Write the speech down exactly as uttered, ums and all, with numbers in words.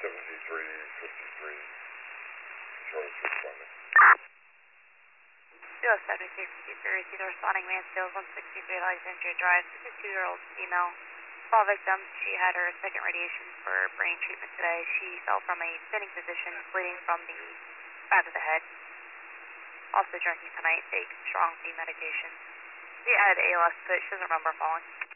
seventy-three fifty-three, Charlie's responding. U S seventy-three fifty-three, received responding Mansfield, one sixty-three Alexandria Drive, fifty-two-year-old female. Fall victim, she had her second radiation for brain treatment today. She fell from a sitting position, bleeding from the back of the head. Also drinking tonight, take strong pain medication. She added A L S, but she doesn't remember falling.